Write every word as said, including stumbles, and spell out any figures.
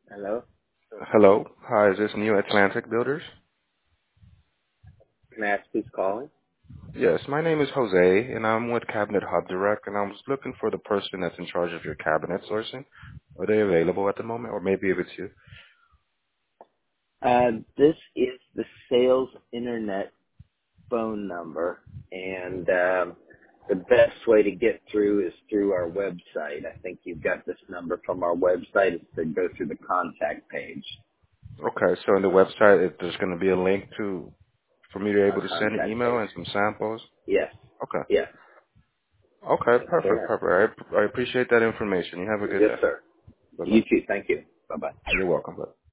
Hello? Hello. Hi, is this New Atlantic Builders? Can I ask who's calling? Yes, my name is Jose, and I'm with Cabinet Hub Direct, and I was looking for the person that's in charge of your cabinet sourcing. Are they available at the moment, or maybe if it's you? Uh, this is the sales internet phone number, and um, the best way to get through is through our website. I think you've got this number from our website. It's to go through the contact page, Okay, so on the website, it, there's going to be a link to for me to be our able to send an contact email page. and some samples. Yes, Okay. yes, Okay, yes, perfect, sir. perfect. I, I appreciate that information. You have a good Yes, day. sir. Bye bye. You too. Thank you. Bye-bye. You're welcome. Bye.